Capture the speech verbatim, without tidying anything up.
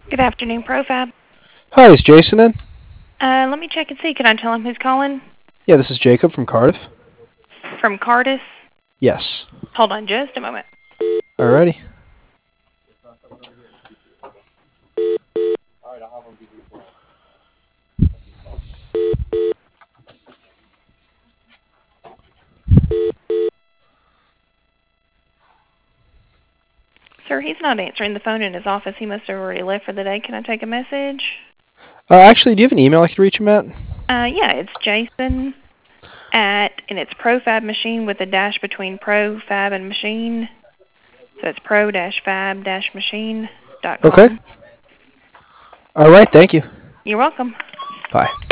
Good afternoon, Profab. Hi, is Jason in? Uh, let me check and see. Can I tell him who's calling? Yeah, this is Jacob from Cardiff. From Cardis? Yes. Hold on just a moment. Alrighty. Sir, he's not answering the phone in his office. He must have already left for the day. Can I take a message? Uh, actually, do you have an email I could reach him at? Uh, yeah, it's Jason at, and it's Profab Machine with a dash between Pro, Fab, and Machine. So it's pro-fab-machine dot Okay. com. Alright, thank you. You're welcome. Bye.